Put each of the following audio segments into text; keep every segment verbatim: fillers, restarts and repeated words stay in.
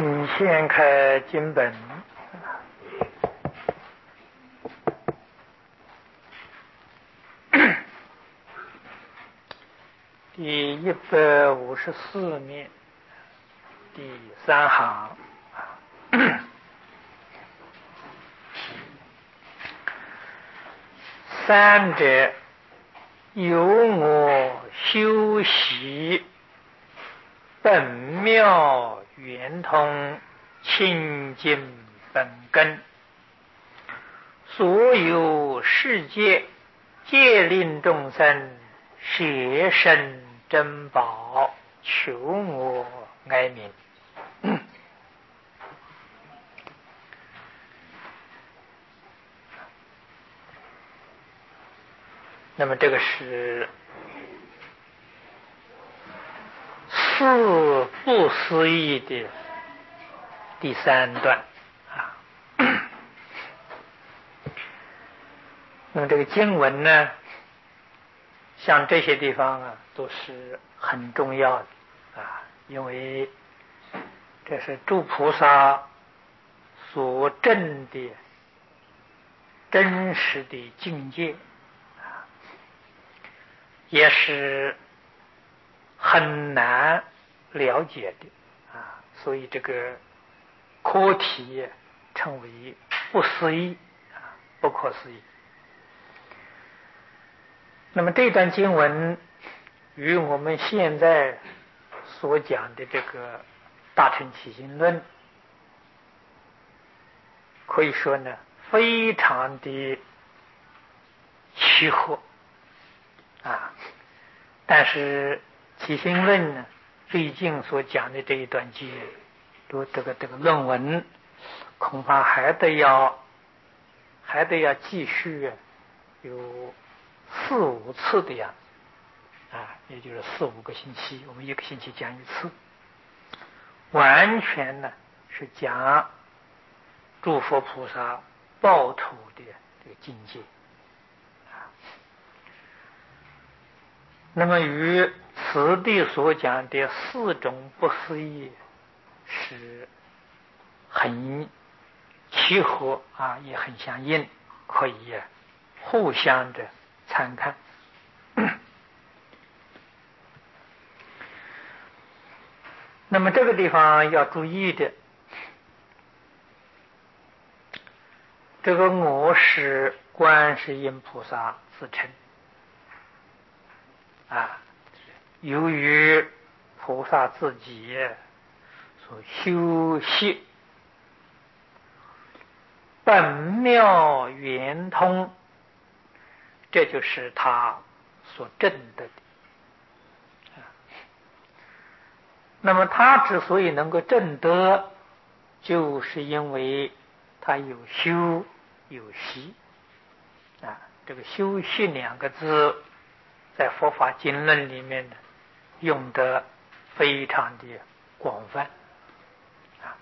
请先开经本，第一百五十四面第三行。三者，由我修习本妙圆通清净本根，所有世界皆令众生舍身珍宝，求我哀悯。那么这个是四不思议的第三段啊。那么这个经文呢，像这些地方啊，都是很重要的啊，因为这是诸菩萨所证的真实的境界，也是很难了解的啊，所以这个课题称为不思议啊，不可思议。那么这段经文与我们现在所讲的这个《大乘起信论》可以说呢，非常的契合啊，但是起信论呢，最近所讲的这一段经，这个这个论文，恐怕还得要还得要继续有四五次的样子啊，也就是四五个星期，我们一个星期讲一次，完全呢是讲诸佛菩萨报土的这个境界。那么与此地所讲的四种不思议是很契合啊，也很相应，可以互相的参看。那么这个地方要注意的，这个我是观世音菩萨自称啊，由于菩萨自己所修习本妙圆通，这就是他所证得的。那么他之所以能够证得，就是因为他有修有习啊。这个修习两个字在佛法经论里面呢，用得非常的广泛啊。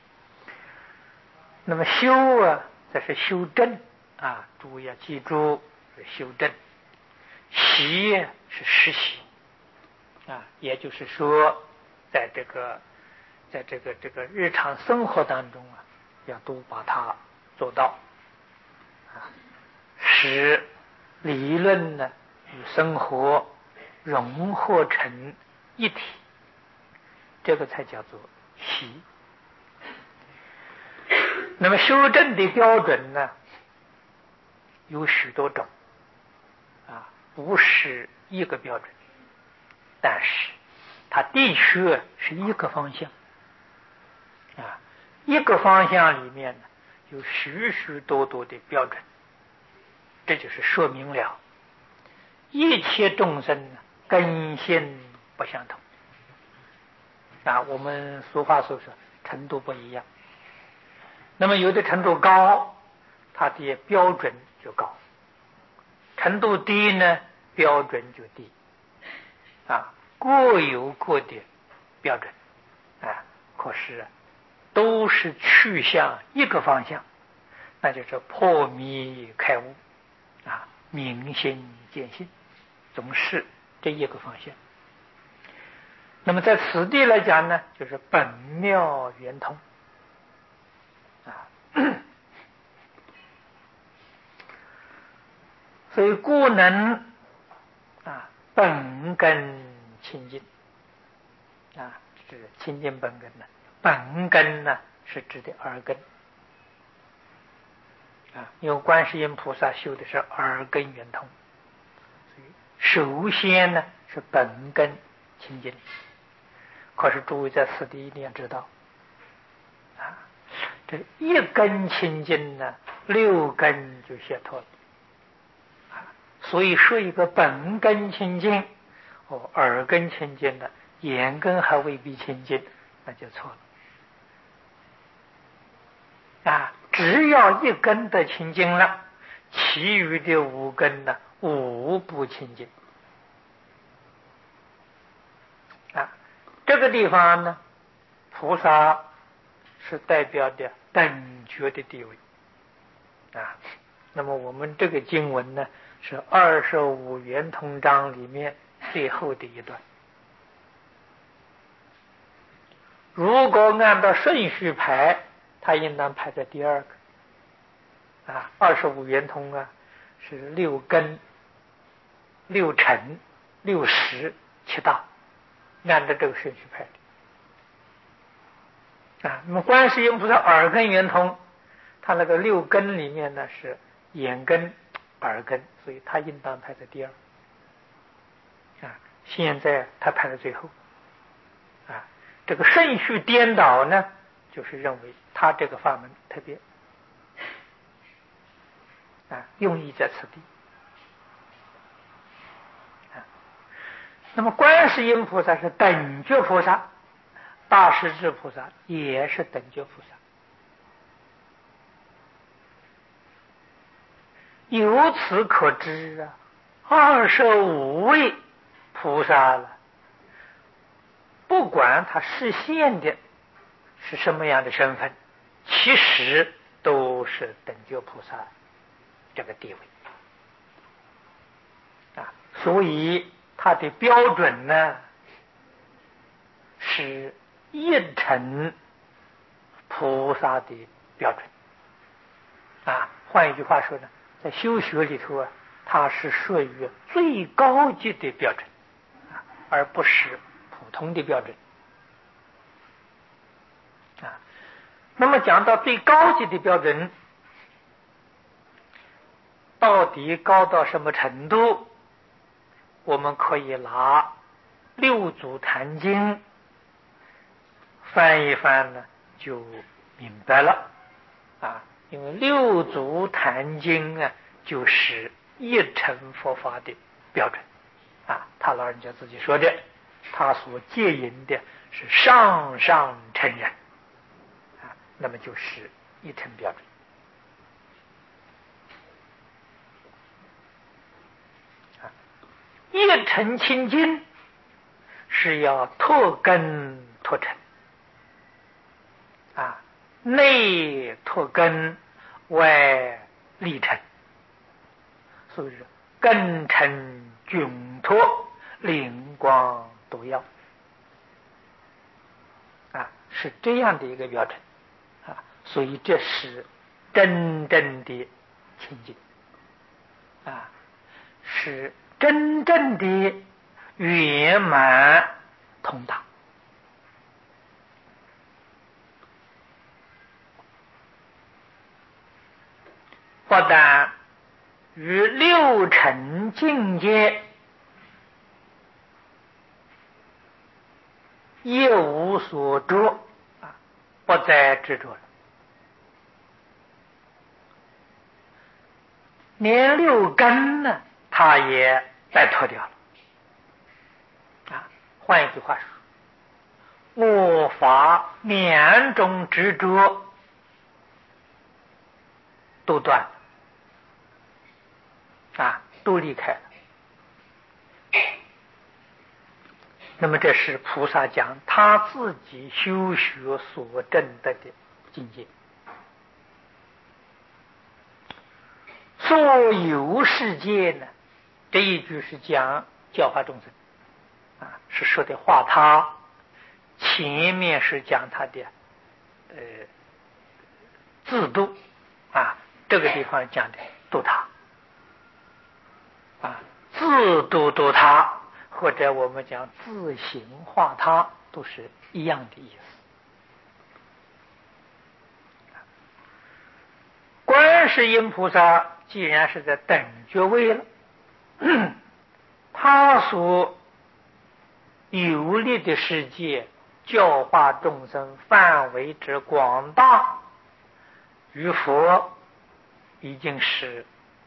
那么修啊，这是修正啊，诸位要记住是修正。习是实习啊，也就是说，在这个在这个这个日常生活当中啊，要都把它做到啊，使理论呢与生活融合成一体，这个才叫做习。那么修正的标准呢，有许多种啊，不是一个标准，但是它的确是一个方向啊，一个方向里面呢有许许多多的标准，这就是说明了一切众生呢根性不相同啊，我们俗话所说程度不一样。那么有的程度高，它的标准就高；程度低呢，标准就低啊，各有各的标准啊，可是都是去向一个方向，那就是破迷开悟啊，明心见性，总是这一个方向。 那么在此地来讲呢，就是本妙圆通啊。所以故能啊本根清净啊，是清净本根呢。本根呢是指的耳根啊，因为观世音菩萨修的是耳根圆通，所以首先呢是本根清净。可是诸位在此地一定要知道啊，这一根清净呢，六根就解脱了啊。所以说一个本根清净，哦，耳根清净的，眼根还未必清净，那就错了啊。只要一根的清净了，其余的五根呢，无不清净啊。这个地方呢，菩萨是代表的等觉的地位啊。那么我们这个经文呢，是二十五圆通章里面最后的一段。如果按照顺序排，它应当排在第二个啊。二十五圆通啊，是六根、六尘、六识、七道，按照这个顺序排的。啊，那么观世音菩萨耳根圆通，他那个六根里面呢是眼根、耳根，所以他应当排在第二。啊，现在他排在最后。啊，这个顺序颠倒呢，就是认为他这个法门特别啊，用意在此地。啊，那么观世音菩萨是等觉菩萨。大势至菩萨也是等觉菩萨，由此可知啊，二十五位菩萨了，不管他示现的是什么样的身份，其实都是等觉菩萨这个地位啊。所以他的标准呢，是一乘菩萨的标准啊。换一句话说呢，在修学里头啊，它是属于最高级的标准啊，而不是普通的标准啊。那么讲到最高级的标准，到底高到什么程度？我们可以拿《六祖坛经》翻一翻呢，就明白了啊。因为六祖坛经啊，就是一乘佛法的标准啊。他老人家自己说的，他所戒引的是上上乘人啊，那么就是一乘标准啊。一乘清净是要脱根脱尘啊，内脱根，外立尘，所以说根尘均脱，灵光独耀啊，是这样的一个标准啊。所以这是真正的清净啊，是真正的圆满通达。不但与六尘境界一无所着啊，不再执着了，连六根呢，他也摆脱掉了啊。换一句话说，我法两种执着都断了啊，都离开了。那么这是菩萨讲他自己修学所证得的境界。所有世界呢，这一句是讲教化众生啊，是说的化他，前面是讲他的呃自度啊，这个地方讲的度他啊，自度度他，或者我们讲自行化他，都是一样的意思。观世音菩萨既然是在等觉位了，他所游历的世界教化众生范围之广大，与佛已经是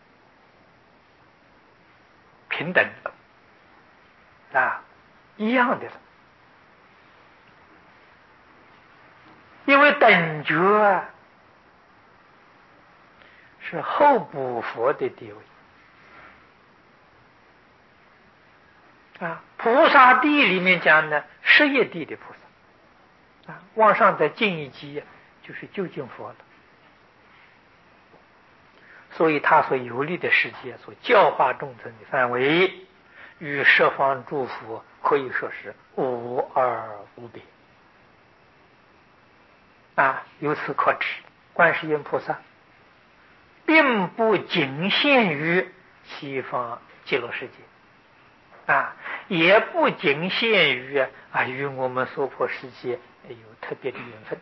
平等的啊，一样的了。因为等觉是后补佛的地位啊，菩萨地里面讲呢，十业地的菩萨啊，往上再进一级就是究竟佛了。所以他所游历的世界，所教化众生的范围，与十方诸佛可以说是无二无别啊。由此可知，观世音菩萨并不仅限于西方极乐世界啊，也不仅限于啊与我们娑婆世界有特别的缘分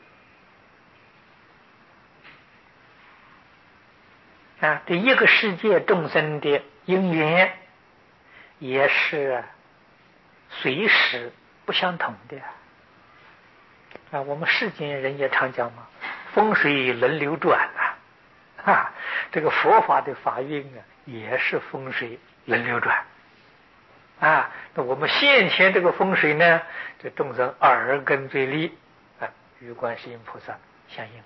啊。这一个世界众生的因缘也是随时不相同的啊。我们世间人也常讲嘛，风水轮流转啊。啊，这个佛法的法运啊，也是风水轮流转啊。那我们现前这个风水呢，这众生耳根最利啊，与观世音菩萨相应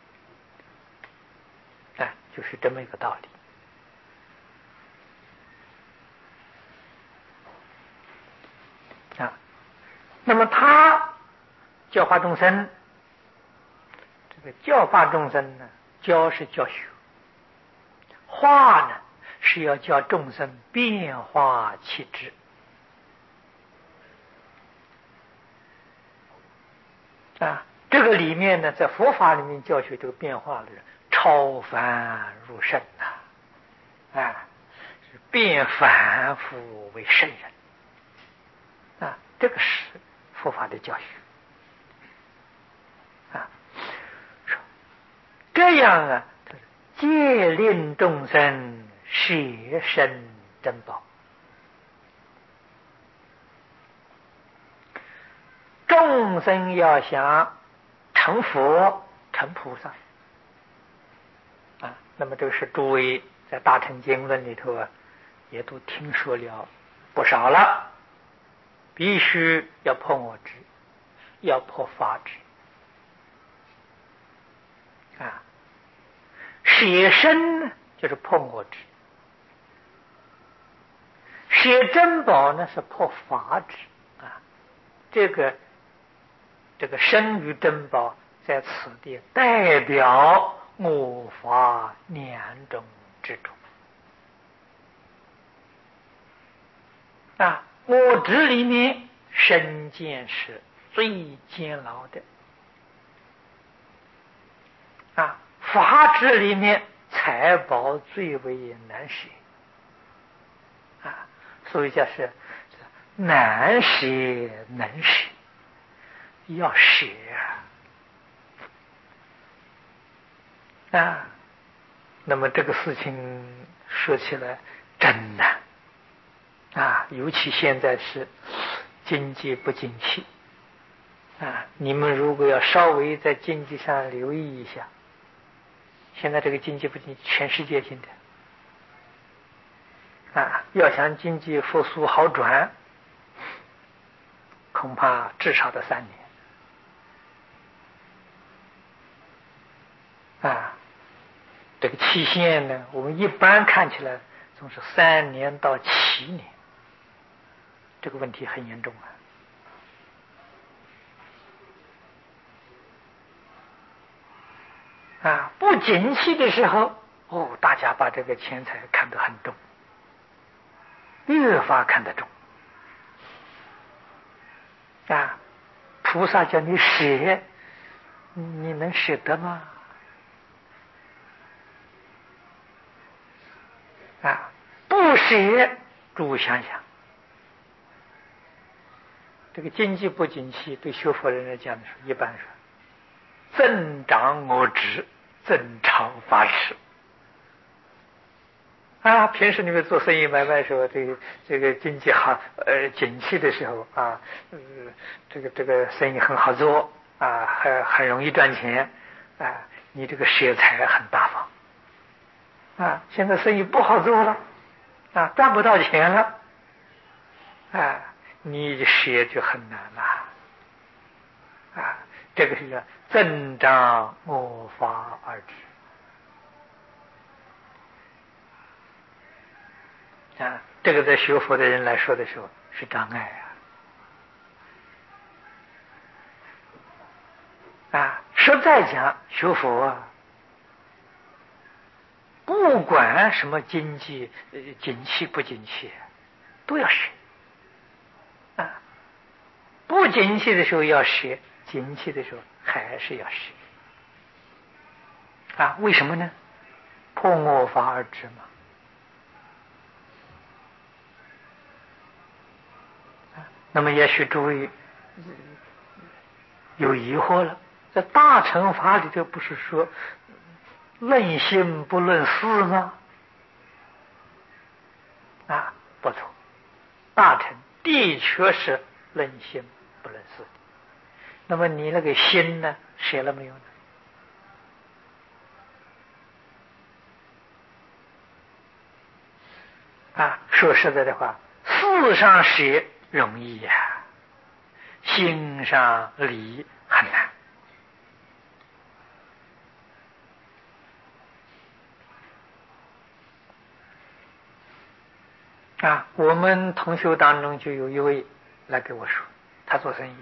了啊，就是这么一个道理啊。那么他教化众生，这个教化众生呢，教是教学，化呢是要教众生变化气质啊。这个里面呢，在佛法里面教学这个变化的人，超凡入圣呐啊，是变凡夫为圣人啊，这个是佛法的教学啊。这样啊，戒令众生舍身珍宝。众生要想成佛成菩萨啊，那么这个是诸位在大乘经论里头啊，也都听说了不少了。必须要破我执，要破法执啊。舍身呢，就是破我执；舍珍宝呢，是破法执啊。这个这个身与珍宝在此地代表我法两种之中啊。我执里面身见是最煎熬的啊，法执里面财宝最为难舍啊，所以叫是难舍能舍，要舍啊。那么这个事情说起来真难啊，尤其现在是经济不景气啊，你们如果要稍微在经济上留意一下，现在这个经济不景气全世界性的啊，要想经济复苏好转，恐怕至少得三年啊。这个期限呢，我们一般看起来总是三年到七年，这个问题很严重啊！啊，不景气的时候，哦，大家把这个钱财看得很重，越发看得重啊，菩萨叫你舍，你能舍得吗？啊，不舍，诸位想想，这个经济不景气，对学佛人来讲的时候，一般说增长我执，增长法持。啊，平时你们做生意买卖的时候，这个这个经济好呃景气的时候啊，呃这个这个生意很好做啊，很很容易赚钱啊，你这个舍财很大方啊。现在生意不好做了啊，赚不到钱了啊，你舍就很难了啊。这个是叫增长我法而止。啊，这个在学佛的人来说的时候是障碍啊！啊，实在讲学佛啊，不管什么经济呃景气不景气，都要舍啊。不景气的时候要舍，景气的时候还是要舍啊。为什么呢？破我法而止嘛。那么也许诸位有疑惑了，在大乘法里头不是说论心不论事吗？啊，不错，大乘的确是论心不论事。那么你那个心呢，舍了没有呢？啊，说实在的话，事上舍容易呀、啊，心上离很难。啊，我们同学当中就有一位来给我说，他做生意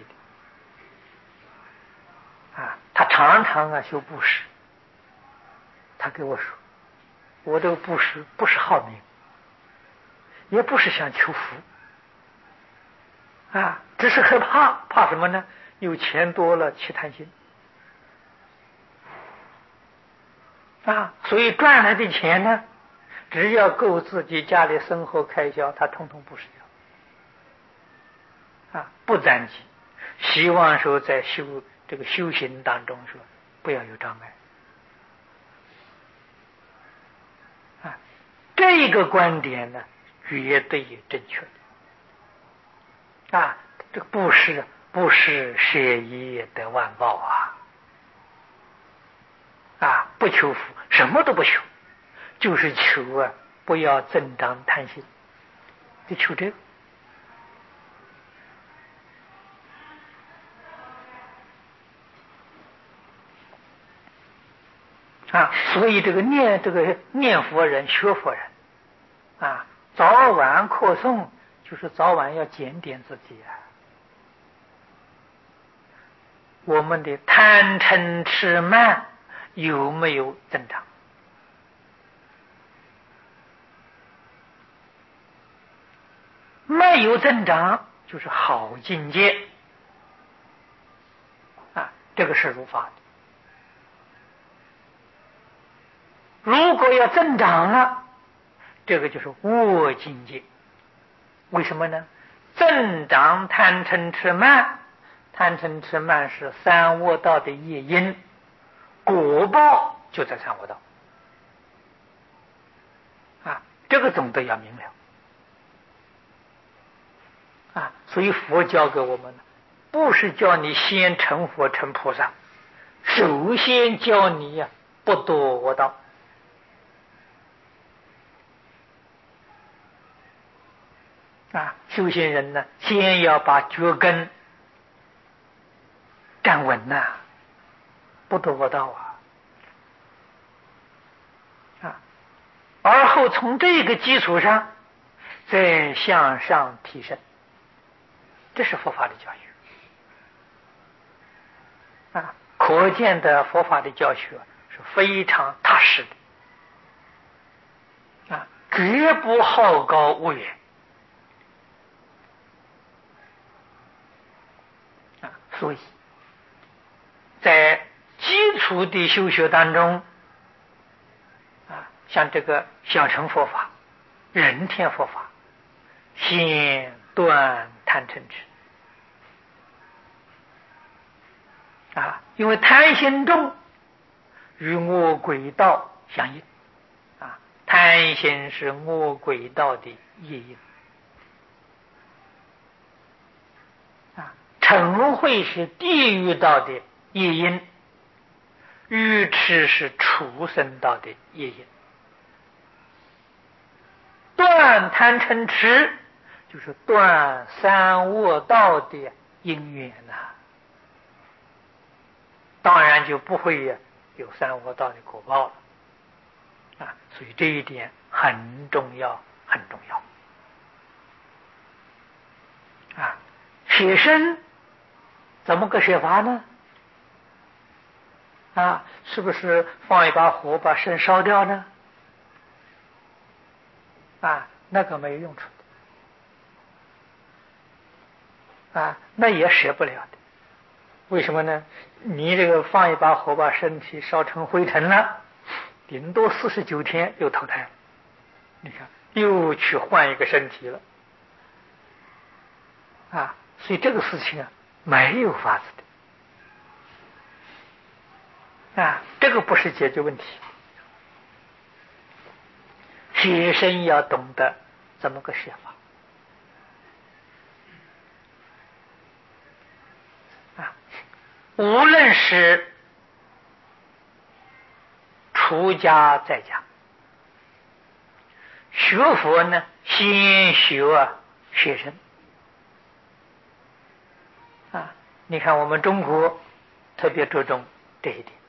的，啊，他常常啊修布施。他给我说，我这个布施不是好名，也不是想求福，啊，只是害怕，怕什么呢？有钱多了起贪心，啊，所以赚来的钱呢，只要够自己家里生活开销，他统统布施掉，啊，不攒积，希望说在修这个修行当中说不要有障碍，啊，这个观点呢绝对正确的，啊，这个布施不是舍一得万报啊，啊，不求福，什么都不求，就是求啊不要增长贪心，就求这个。啊，所以这个念这个念佛人、学佛人，啊，早晚课诵，就是早晚要检点自己啊。我们的贪嗔痴慢有没有增长？没有增长，就是好境界啊，这个是如法的。如果要增长了，这个就是恶境界。为什么呢？增长贪嗔痴慢，贪嗔痴慢是三恶道的业因，果报就在三恶道啊，这个总得要明了啊。所以佛教给我们，不是叫你先成佛成菩萨，首先教你呀、啊、不堕恶道。啊，修行人呢，先要把脚跟站稳呐、啊，不堕恶道啊，啊，而后从这个基础上再向上提升，这是佛法的教学啊。可见的佛法的教学是非常踏实的啊，绝不好高骛远。 所以，在基础的修学当中，啊，像这个小乘佛法、人天佛法，先断贪嗔痴。啊，因为贪心重，与恶鬼道相应。啊，贪心是恶鬼道的业因。啊，嗔恚是地狱道的业因，愚痴是畜生道的业因。断贪嗔痴，就是断三恶道的因缘呐、啊。当然就不会有三恶道的果报了啊！所以这一点很重要，很重要啊！舍身怎么个舍法呢？啊，是不是放一把火把身烧掉呢？啊，那个没有用处的啊，那也舍不了的。为什么呢？你这个放一把火把身体烧成灰尘了，顶多四十九天又投胎了，你看又去换一个身体了啊！所以这个事情啊没有法子的啊，这个不是解决问题。舍身要懂得怎么个舍法。无论是出家在家，学佛呢，先学舍身啊。你看我们中国特别注重这一点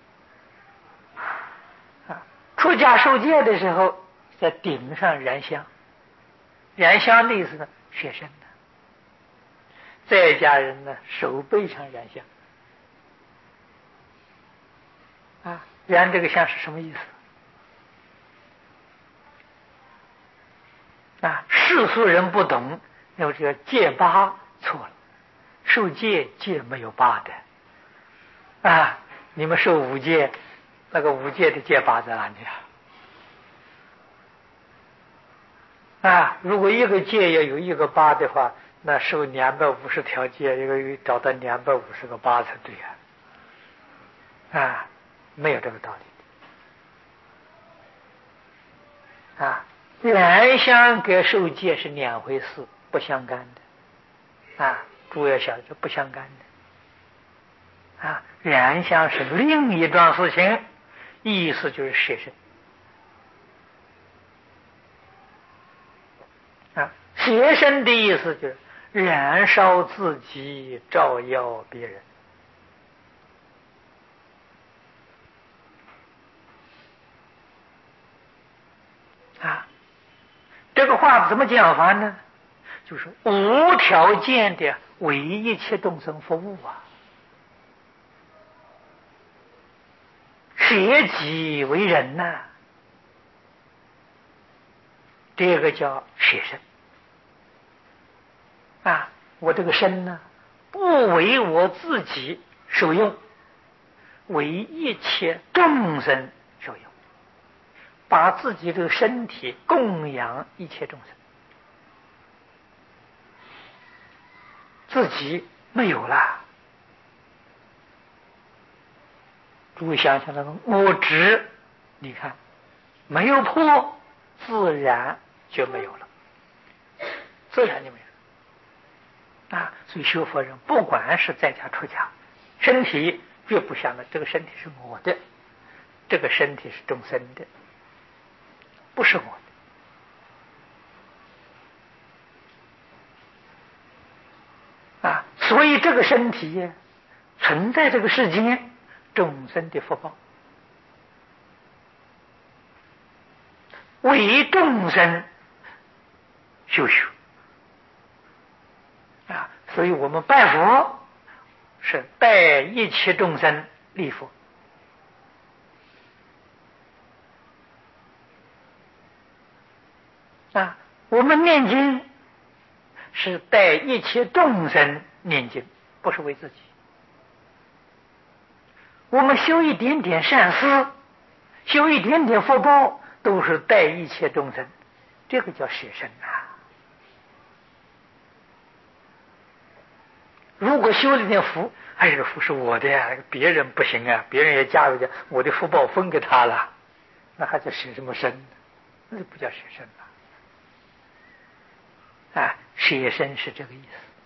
啊。出家受戒的时候，在顶上燃香，燃香的意思呢，舍身的。在家人呢，手背上燃香。啊，燃这个香是什么意思？啊，世俗人不懂，那么这个戒疤错了，受戒戒没有疤的。啊，你们受五戒，那个五戒的戒疤在哪里啊？啊，如果一个戒要有一个疤的话，那受两百五十条戒，一个找到两百五十个疤才对啊！啊，没有这个道理。啊，燃香跟受戒是两回事，不相干的啊！诸位要晓得，这不相干的啊！燃香是另一桩事情，意思就是舍身啊。舍身的意思就是燃烧自己，照耀别人啊。这个话怎么讲法呢？就是无条件的为一切众生服务啊，舍己为人呐、啊，这个叫舍身啊。我这个身呢，不为我自己受用，为一切众生受用，把自己这个身体供养一切众生。自己没有了，诸位想想那个我执，你看没有破，自然就没有了，自然就没有了啊。所以学佛人不管是在家出家，身体越不想了，这个身体是我的，这个身体是众生的，不是我的。啊，所以这个身体存在这个世间，众生的福报，为众生修学啊。所以我们拜佛是代一切众生礼佛啊，我们念经是代一切众生念经，不是为自己我们修一点点善思，修一点点福报，都是带一切众生，这个叫舍身啊。如果修了点福，哎，这个福是我的呀，别人不行啊，别人也加入去，我的福报分给他了，那还叫舍什么身？那不叫舍身了啊！舍身是这个意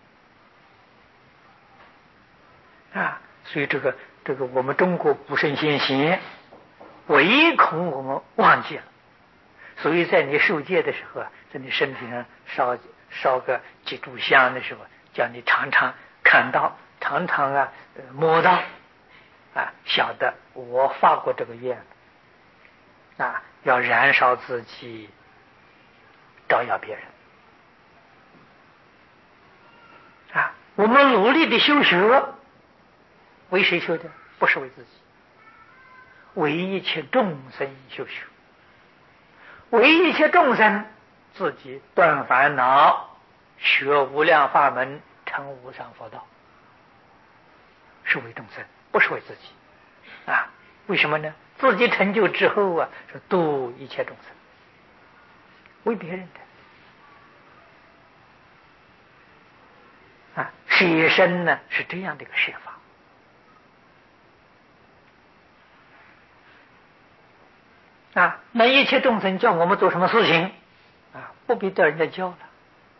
思啊。所以这个这个我们中国古圣先贤唯恐我们忘记了，所以在你受戒的时候，在你身体上烧烧个几炷香的时候，叫你常常看到，常常啊摸到啊，晓得我发过这个愿啊，要燃烧自己，照耀别人啊。我们努力的修学，为谁修的？不是为自己，为一切众生修学，为一切众生自己断烦恼，学无量法门，成无上佛道，是为众生，不是为自己啊。为什么呢？自己成就之后啊，是度一切众生，为别人的啊。舍身呢是这样的一个舍法啊。那一切众生叫我们做什么事情啊，不必叫人家教了，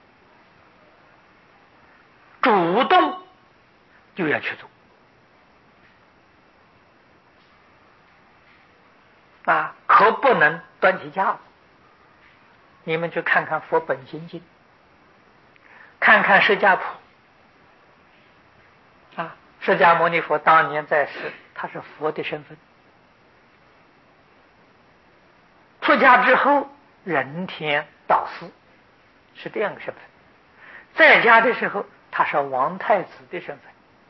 主动就要去做啊，可不能端起架子。你们去看看《佛本心经》，看看释迦谱啊，释迦牟尼佛当年在世，他是佛的身份，出家之后人天导师，是这样的身份。在家的时候，他是王太子的身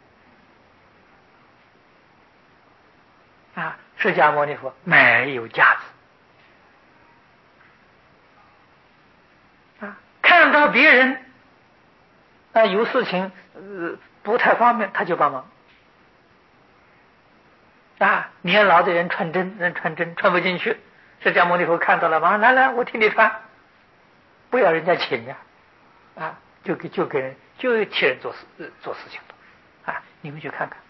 份啊。释迦牟尼佛没有架子啊，看到别人啊有事情呃不太方便，他就帮忙啊。年老的人穿针，人穿针穿不进去，释迦牟尼佛看到了，忙来来，我替你穿，不要人家请呀啊，就给就给人就替人做事做事情了啊。你们去看看。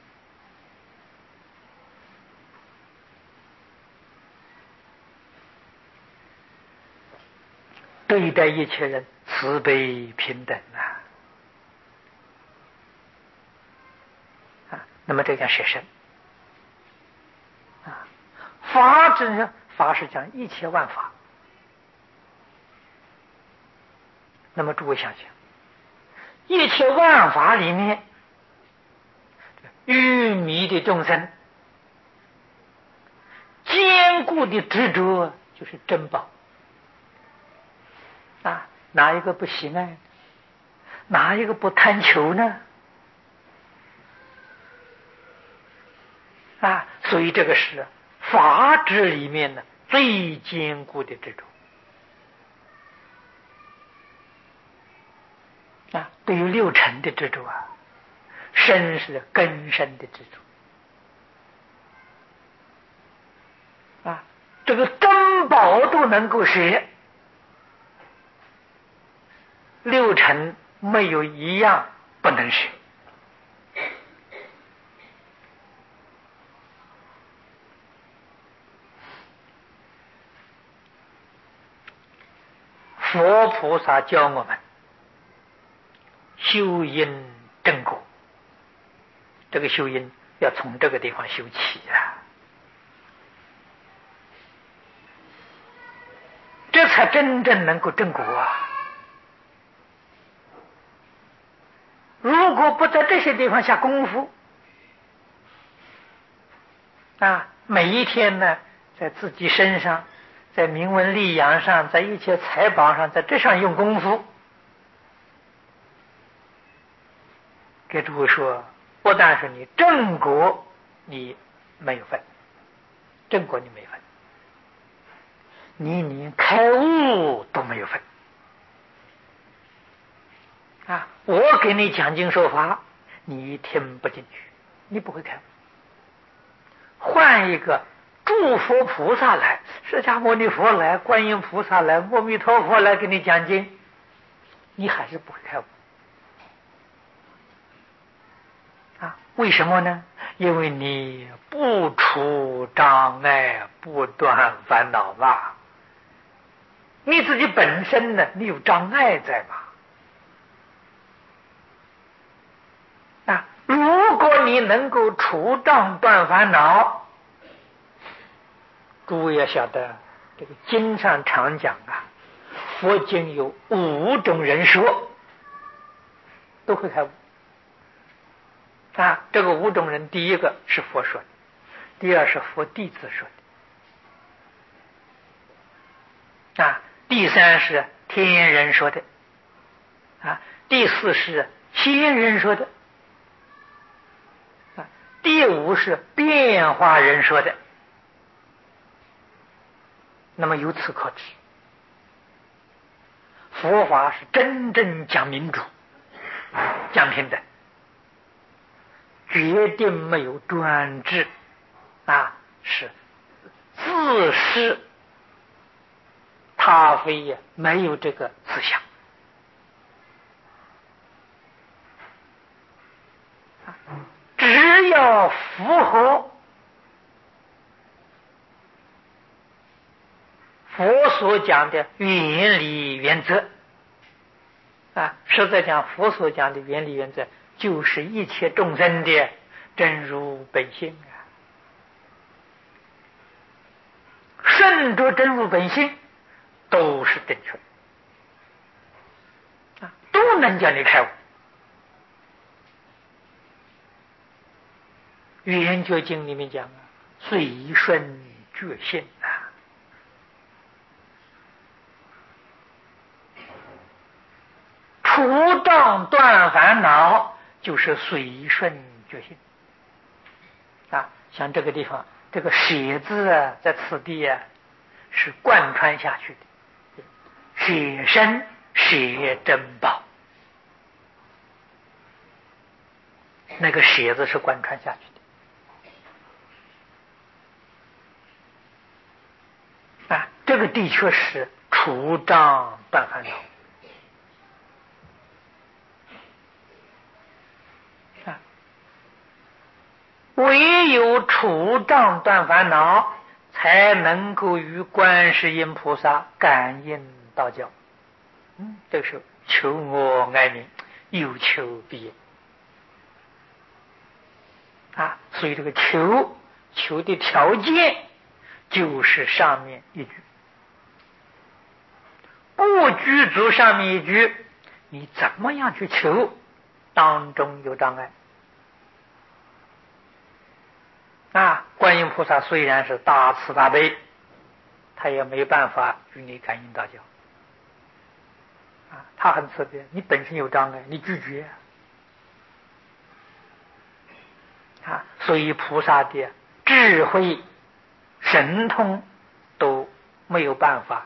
对待一切人慈悲平等啊啊，那么这叫舍身啊。法指呢，法是讲一切万法。那么诸位想想，一切万法里面，愚迷的众生坚固的执着就是珍宝啊，哪一个不喜爱？哪一个不贪求呢？啊，所以这个是法执里面呢最坚固的执着啊。对于六尘的执着啊，身是根深的执着啊，这个珍宝都能够舍，六尘没有一样不能舍。佛菩萨教我们修因正果，这个修因要从这个地方修起啊，这才真正能够正果啊。如果不在这些地方下功夫啊，每一天呢，在自己身上，在名闻利养上，在一切财宝上，在这上用功夫，给诸位说，不但是你正果你没有份，正果你没份，你连开悟都没有份啊！我给你讲经说法，你听不进去，你不会开悟。 换一个诸佛菩萨来，释迦牟尼佛来，观音菩萨来，阿弥陀佛来给你讲经，你还是不会开悟啊？为什么呢？因为你不除障碍，不断烦恼嘛。你自己本身呢，你有障碍在嘛？啊，如果你能够除障断烦恼，诸位要晓得，这个经上常讲啊，佛经有五种人说，都会开悟。啊，这个五种人，第一个是佛说的，第二是佛弟子说的，啊，第三是天人说的，啊，第四是仙人说的，啊，第五是变化人说的。那么由此可知，佛法是真正讲民主、讲平等，决定没有专制，啊，是自是他非也，没有这个思想。只要符合佛所讲的原理原则，啊，实在讲佛所讲的原理原则，就是一切众生的真如本性啊，顺着真如本性都是正确的，啊，都能叫你开悟。圆觉经里面讲啊，随顺觉性啊，除障断烦恼就是随顺觉性啊。像这个地方这个舍字啊，在此地啊是贯穿下去的，舍身舍珍宝，那个舍字是贯穿下去的啊。这个的确是除障断烦恼。唯有除障断烦恼，才能够与观世音菩萨感应道交。嗯，这是求我爱民，有求必应啊。所以这个求求的条件就是上面一句，不具足上面一句，你怎么样去求，当中有障碍。啊，观音菩萨虽然是大慈大悲，他也没办法与你感应道交啊。他很慈悲，你本身有障碍，你拒绝啊。所以菩萨的智慧、神通都没有办法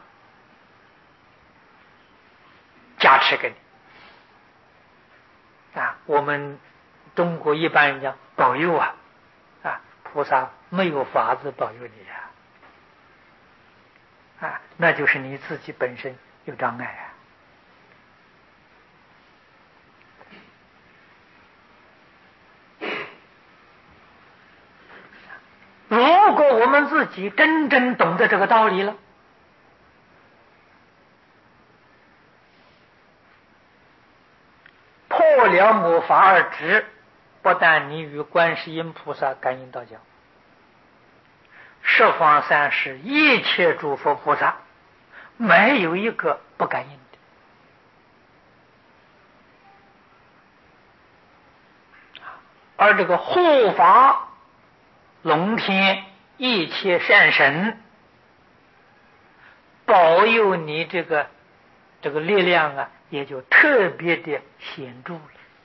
加持给你啊。我们中国一般人讲保佑啊。菩萨没有法子保佑你呀，啊，那就是你自己本身有障碍啊。如果我们自己真正懂得这个道理了，破了魔法而止，不但你与观世音菩萨感应道交，十方三世一切诸佛菩萨没有一个不感应的。而这个护法龙天一切善神保佑你，这个这个力量啊，也就特别的显著了。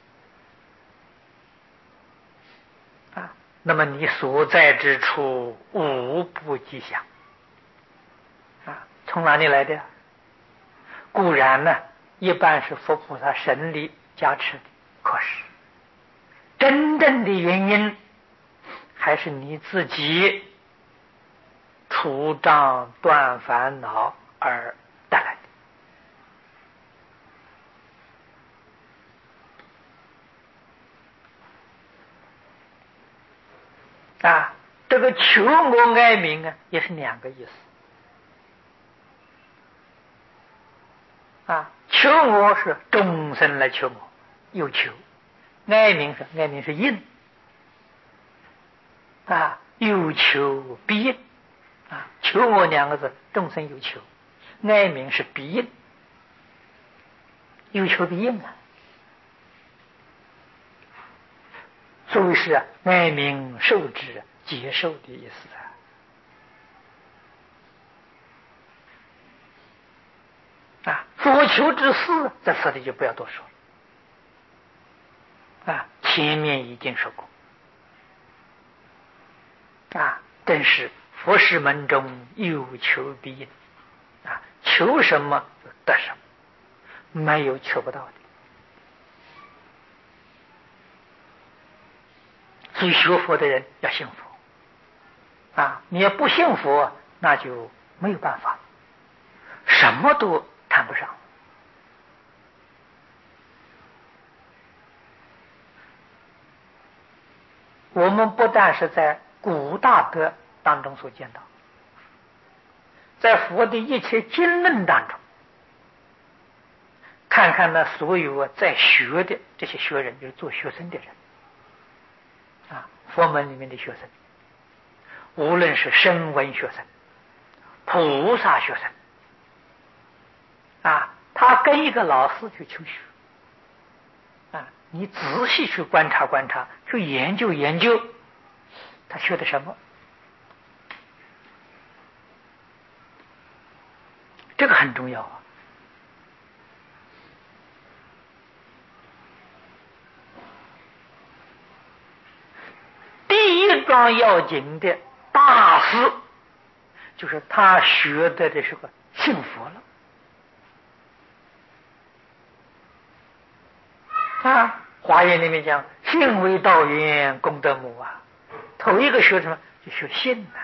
那么你所在之处无不吉祥啊！从哪里来的？固然呢，一般是佛菩萨神力加持的，可是真正的原因还是你自己除障断烦恼而带来的。啊，这个求我哀悯啊，也是两个意思。啊，求我是众生来求我，有求；哀悯是哀悯是应。啊，有求必应。啊，求我两个字，众生有求；哀悯是必应，有求必应啊。所以是啊，哀悯受之，接受的意思啊。啊，所求之事在此里就不要多说了。啊，前面已经说过。啊，正是佛事门中有求必应。啊，求什么就得什么，没有求不到的。所以学佛的人要信佛。啊，你要不信佛，那就没有办法，什么都谈不上。我们不但是在古大德当中所见到，在佛的一切经论当中，看看那所有在学的这些学人，就是做学生的人啊，佛门里面的学生，无论是声闻学生、菩萨学生啊，他跟一个老师去求学啊，你仔细去观察观察，去研究研究，他学的什么？这个很重要啊。第一桩要紧的大事，就是他学的这是个信佛了啊。华严里面讲信为道源，功德母啊。头一个学什么？就学信呐、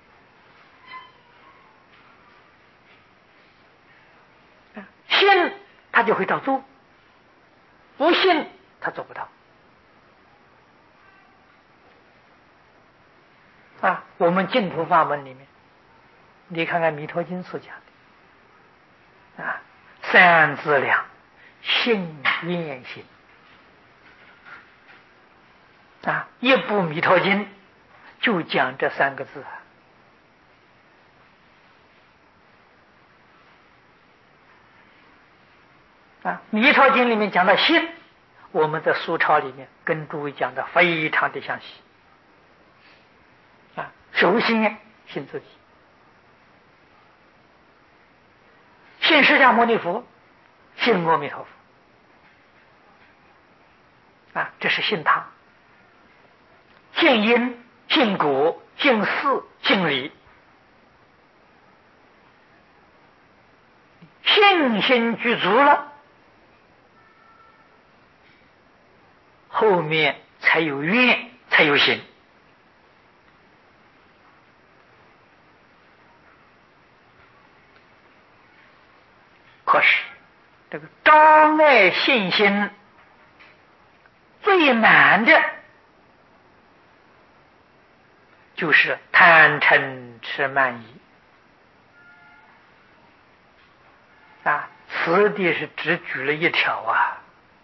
啊。信他就会照做，不信他做不到啊。我们净土法门里面，你看看弥陀经所讲的啊，三资粮，信愿行啊，一部弥陀经就讲这三个字啊。啊，弥陀经里面讲到信，我们在苏抄里面跟诸位讲的非常的详细啊。首先信自己，信释迦牟尼佛，信阿弥陀佛啊，这是信他。信因、信果、信事、信理，信心具足了，后面才有愿，才有行。可是这个障碍信心最难的就是贪嗔痴慢疑啊，此地是只举了一条啊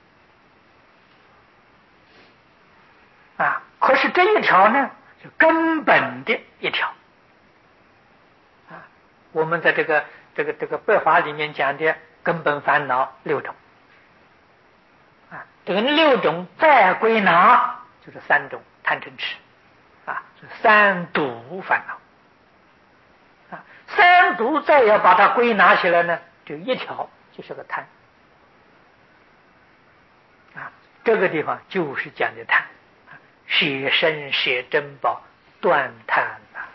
啊，可是这一条呢，是根本的一条啊。我们在这个这个这个白法里面讲的根本烦恼六种啊，这个六种再归纳就是三种贪嗔痴啊，是三毒烦恼啊。三毒再要把它归纳起来呢，就一条，就是个贪啊。这个地方就是讲的贪，舍身舍珍宝，断贪啊，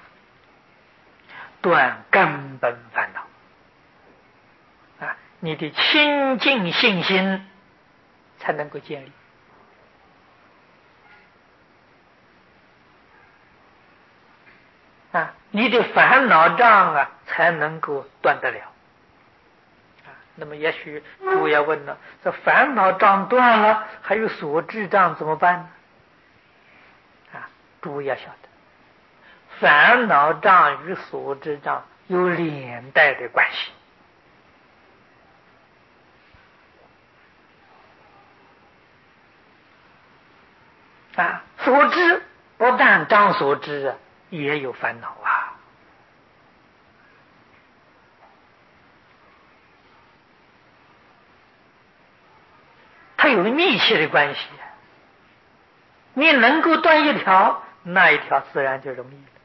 断根本烦恼啊。你的清净信心才能够建立啊，你的烦恼障啊才能够断得了。啊，那么也许诸位要问了，这烦恼障断了，还有所知障怎么办呢？啊，诸位要晓得，烦恼障与所知障有连带的关系。啊，所知不但障所知啊，也有烦恼啊。它有密切的关系。你能够断一条，那一条自然就容易了。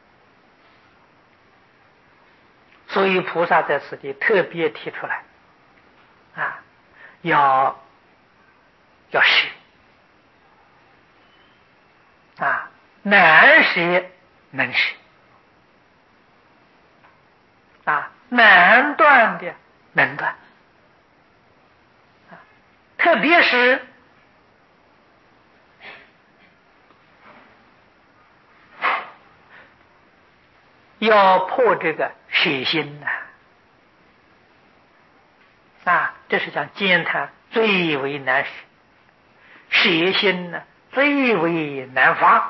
所以菩萨在此地特别提出来，啊，要要舍。啊，难舍能舍，啊，难断的能断，啊，特别是要破这个舍心呐，啊，这是讲兼谈最为难舍，舍心呢最为难发。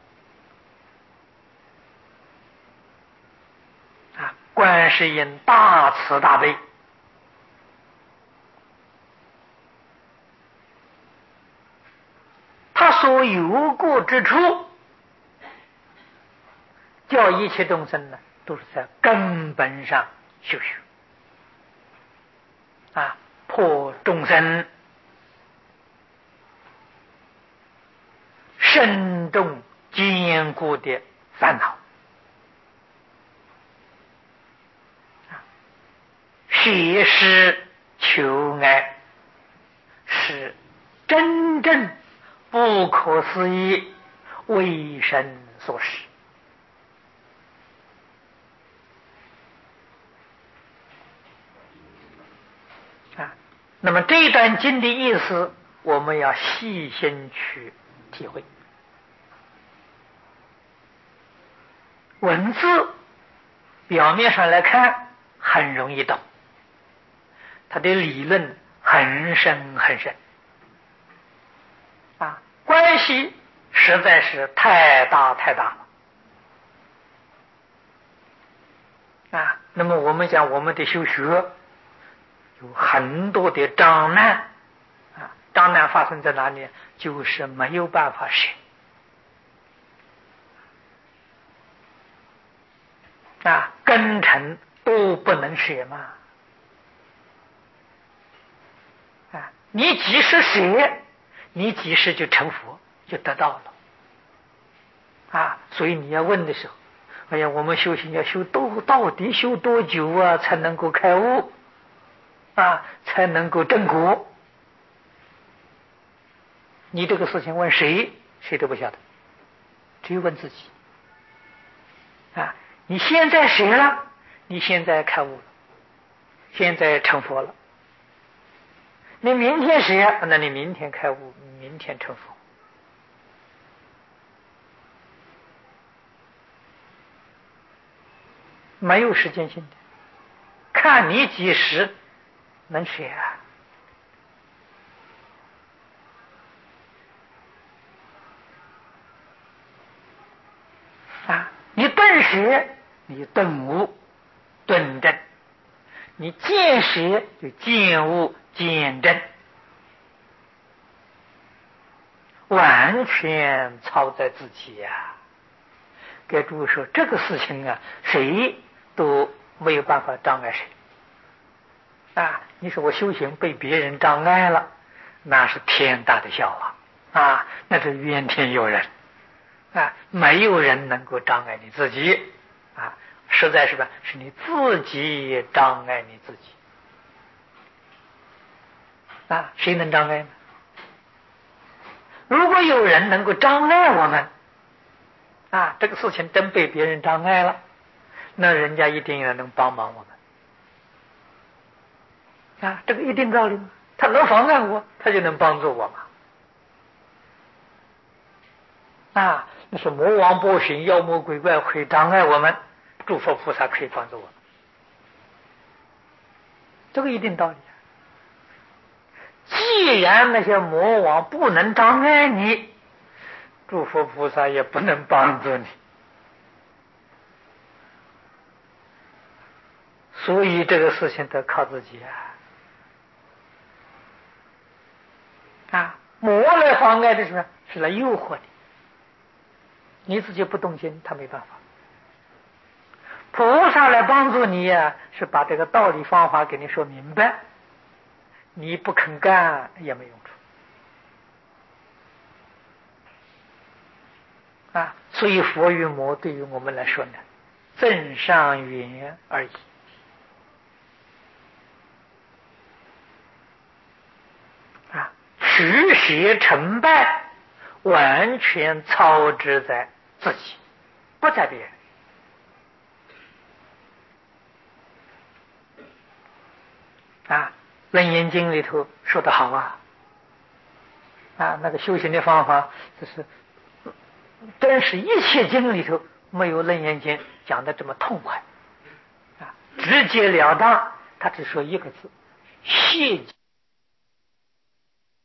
啊，观世音大慈大悲，他所有过之处，叫一切众生呢，都是在根本上修学，啊，破众生深重坚固的烦恼，舍施求爱，是真正不可思议为神所施。啊，那么这段经的意思，我们要细心去体会。文字表面上来看很容易懂，它的理论很深很深，啊，关系实在是太大太大了。啊，那么我们讲我们的修学有很多的障难，啊，障难发生在哪里？就是没有办法舍。啊，根尘都不能舍嘛。啊，你即使舍，你即使就成佛，就得到了。啊，所以你要问的时候，哎呀，我们修行要修多，到底修多久啊，才能够开悟？啊，才能够正果？你这个事情问谁，谁都不晓得，只有问自己。啊，你现在舍了，你现在开悟了，现在成佛了。你明天舍，那你明天开悟，明天成佛。没有时间性的，看你几时能舍啊。啊，你顿舍，你顿悟顿证；你见舍，就见悟见证，完全操在自己呀、啊。给诸位说，这个事情啊，谁都没有办法障碍谁。啊，你说我修行被别人障碍了，那是天大的笑话啊，那是怨天尤人啊，没有人能够障碍你自己啊，实在是吧，是你自己障碍你自己啊，谁能障碍呢？如果有人能够障碍我们啊，这个事情真被别人障碍了，那人家一定要能帮忙我们啊，这个一定道理吗？他能妨碍我，他就能帮助我嘛。啊， 那是魔王波旬、妖魔鬼怪会障碍我们，诸佛菩萨可以帮助我们，这个一定道理。既然那些魔王不能障碍你，诸佛菩萨也不能帮助你，所以这个事情得靠自己啊！啊，魔来妨碍的是什么？是来诱惑你，你自己不动心，他没办法。菩萨来帮助你呀、啊，是把这个道理方法给你说明白，你不肯干也没用处啊。所以佛与魔对于我们来说呢，正上缘而已啊。取舍成败完全操之在自己，不在别人啊。楞严经里头说得好啊，啊，那个修行的方法，就是真是一切经里头没有楞严经讲的这么痛快啊，直截了当。他只说一个字：谢。